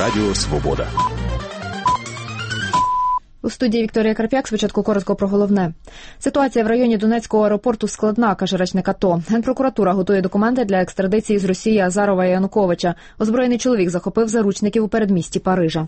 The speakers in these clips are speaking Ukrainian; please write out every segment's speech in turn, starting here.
Радіо Свобода. У студії Вікторія Карп'як. Спочатку коротко про головне. Ситуація в районі Донецького аеропорту складна, каже речник АТО. Генпрокуратура готує документи для екстрадиції з Росії Азарова і Януковича. Озброєний чоловік захопив заручників у передмісті Парижа.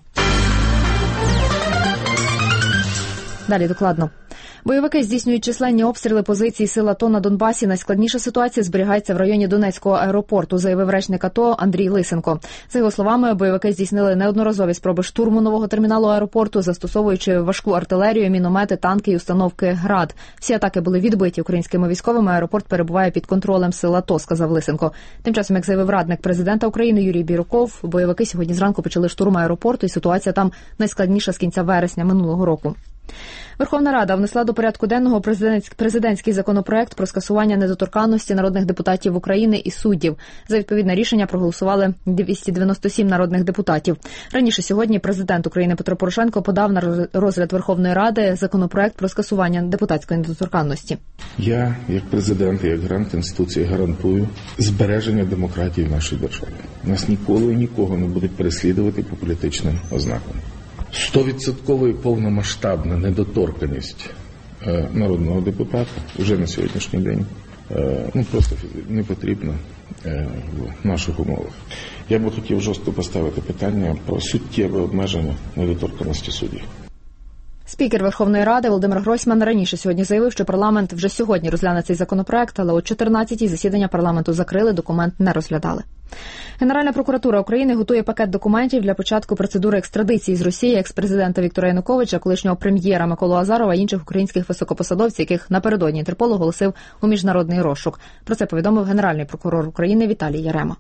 Далі докладно. Бойовики здійснюють численні обстріли позицій сил АТО на Донбасі. Найскладніша ситуація зберігається в районі Донецького аеропорту, заявив речник АТО Андрій Лисенко. За його словами, бойовики здійснили неодноразові спроби штурму нового терміналу аеропорту, застосовуючи важку артилерію, міномети, танки і установки «Град». Всі атаки були відбиті українськими військовими. Аеропорт перебуває під контролем сил АТО, сказав Лисенко. Тим часом, як заявив радник президента України Юрій Бірюков, бойовики сьогодні зранку почали штурм аеропорту, і ситуація там найскладніша з кінця вересня минулого року. Верховна Рада внесла до порядку денного президентський законопроект про скасування недоторканності народних депутатів України і суддів. За відповідне рішення проголосували 297 народних депутатів. Раніше сьогодні президент України Петро Порошенко подав на розгляд Верховної Ради законопроект про скасування депутатської недоторканності. Я, як президент і як гарант Конституції, гарантую збереження демократії в нашій державі. Нас ніколи і нікого не будуть переслідувати по політичним ознакам. 100% і повномасштабна недоторканність народного депутата вже на сьогоднішній день просто не потрібна в наших умовах. Я би хотів жорстко поставити питання про суттєве обмеження недоторканності суддів. Спікер Верховної Ради Володимир Гройсман раніше сьогодні заявив, що парламент вже сьогодні розгляне цей законопроект, але о 14-й засідання парламенту закрили, документ не розглядали. Генеральна прокуратура України готує пакет документів для початку процедури екстрадиції з Росії екс-президента Віктора Януковича, колишнього прем'єра Миколу Азарова і інших українських високопосадовців, яких напередодні Інтерпол оголосив у міжнародний розшук. Про це повідомив Генеральний прокурор України Віталій Ярема.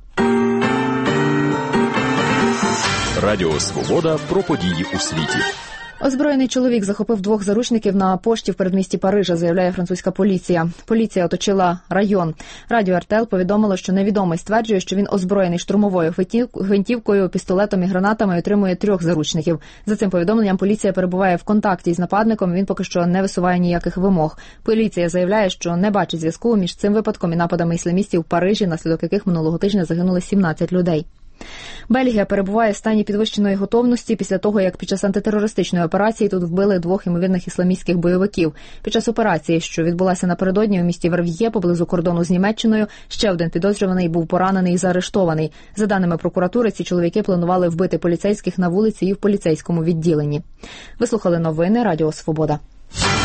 Радіо Свобода про події у світі. Озброєний чоловік захопив 2 заручників на пошті в передмісті Парижа, заявляє французька поліція. Поліція оточила район. Радіо РТЛ повідомило, що невідомий стверджує, що він озброєний штурмовою гвинтівкою, пістолетом і гранатами і отримує 3 заручників. За цим повідомленням поліція перебуває в контакті з нападником, він поки що не висуває ніяких вимог. Поліція заявляє, що не бачить зв'язку між цим випадком і нападами ісламістів в Парижі, внаслідок яких минулого тижня загинули 17 людей. Бельгія перебуває в стані підвищеної готовності після того, як під час антитерористичної операції тут вбили 2 ймовірних ісламістських бойовиків. Під час операції, що відбулася напередодні у місті Верв'є, поблизу кордону з Німеччиною, ще один підозрюваний був поранений і заарештований. За даними прокуратури, ці чоловіки планували вбити поліцейських на вулиці і в поліцейському відділенні. Ви слухали новини Радіо Свобода.